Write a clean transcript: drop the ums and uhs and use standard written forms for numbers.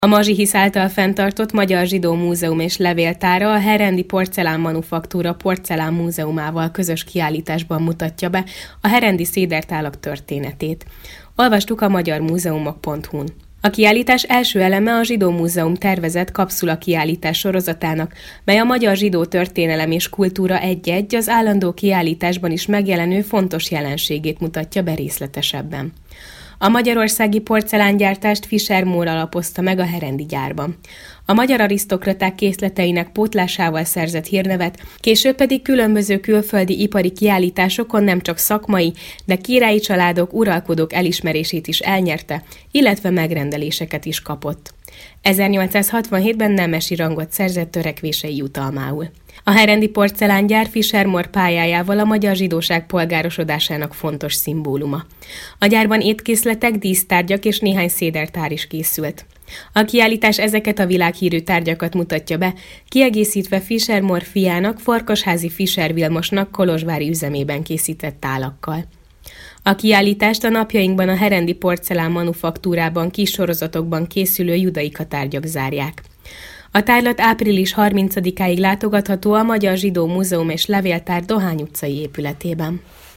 A Mazsihisz által fenntartott Magyar Zsidó Múzeum és Levéltára a Herendi Porcelán Manufaktúra Porcelán Múzeumával közös kiállításban mutatja be a herendi szédertálak történetét. Olvastuk a magyarmúzeumok.hu-n. A kiállítás első eleme a Zsidó Múzeum tervezett kapszula kiállítás sorozatának, mely a magyar zsidó történelem és kultúra egy-egy az állandó kiállításban is megjelenő fontos jelenségét mutatja be részletesebben. A magyarországi porcelángyártást Fischer Mór alapozta meg a herendi gyárban. A magyar arisztokraták készleteinek pótlásával szerzett hírnevet, később pedig különböző külföldi ipari kiállításokon nem csak szakmai, de királyi családok, uralkodók elismerését is elnyerte, illetve megrendeléseket is kapott. 1867-ben nemesi rangot szerzett törekvései jutalmául. A herendi porcelángyár Fischer Mór pályájával a magyar zsidóság polgárosodásának fontos szimbóluma. A gyárban étkészletek, dísztárgyak és néhány szédertár is készült. A kiállítás ezeket a világhírű tárgyakat mutatja be, kiegészítve Fischer Mór fiának, Farkasházi Fischer Vilmosnak kolozsvári üzemében készített tálakkal. A kiállítást a napjainkban a Herendi Porcelán Manufaktúrában kis sorozatokban készülő judaika tárgyak zárják. A tárlat április 30-áig látogatható a Magyar Zsidó Múzeum és Levéltár Dohány utcai épületében.